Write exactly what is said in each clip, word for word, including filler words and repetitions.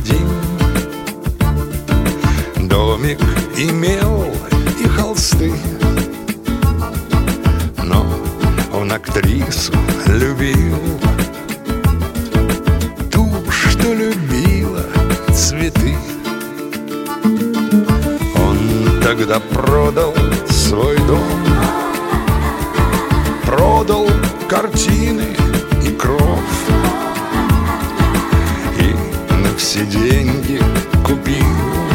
один. Домик имел и холсты, но он актрису любил, ту, что любила цветы. Он тогда продал свой дом, продал картины и кров, и на все деньги купил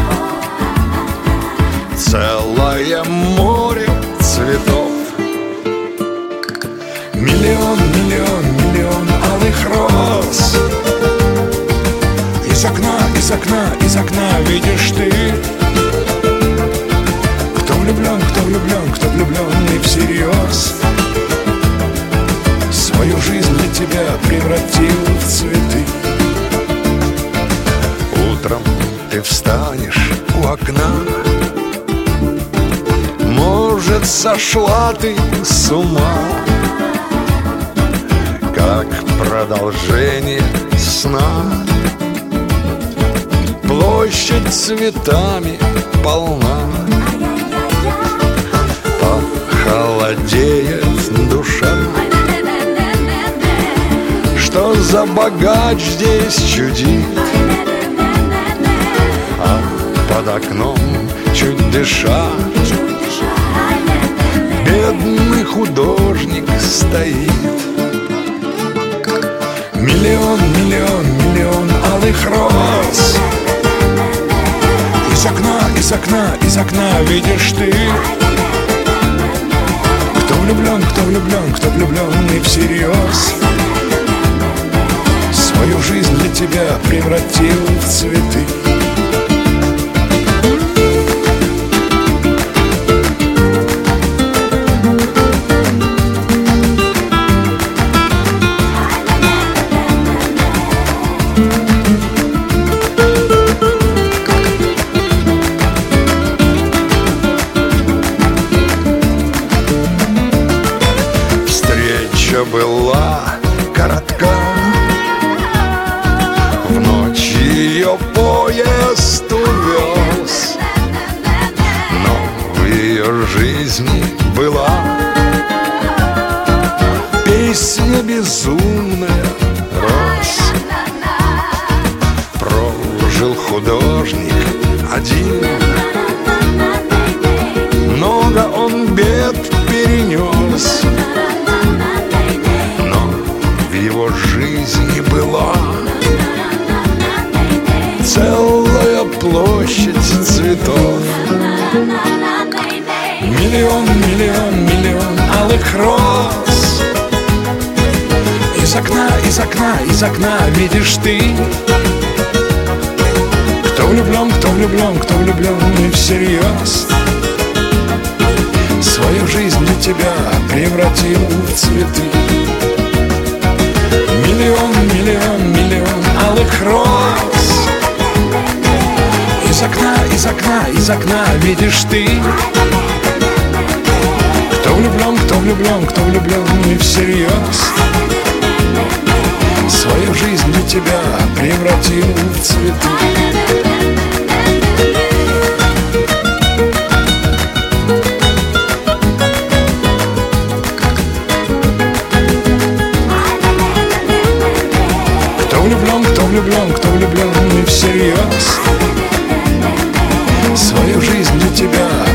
целое море цветов. Миллион, миллион, миллион алых роз. Из окна, из окна, из окна видишь ты. Кто влюблен, кто влюблен, кто влюблен и всерьез свою жизнь для тебя превратил в цветы. Утром ты встанешь у окна, может, сошла ты с ума, как продолжение сна. Площадь цветами полна, похолодеет душа. Что за богач здесь чудит, а под окном, чуть дыша, бедный художник стоит. Миллион, миллион, миллион алых роз. Из окна, из окна, из окна видишь ты. Кто влюблен, кто влюблен, кто влюблен и всерьез свою жизнь для тебя превратил в цветы. Встреча была коротка, в ночь ее поезд увез, но в ее жизни была песня безумная роз. Прожил художник один, много он бед перенес, его жизни была целая площадь цветов. Миллион, миллион, миллион алых роз. Из окна, из окна, из окна видишь ты. Кто влюблен, кто влюблен, кто влюблен и всерьез свою жизнь для тебя превратил в цветы. Миллион, миллион, миллион алых роз. Из окна, из окна, из окна видишь ты. Кто влюблен, кто влюблен, кто влюблен и всерьез свою жизнь для тебя превратил в цветы. Кто влюблен, кто влюблен, кто влюблен и всерьез свою жизнь для тебя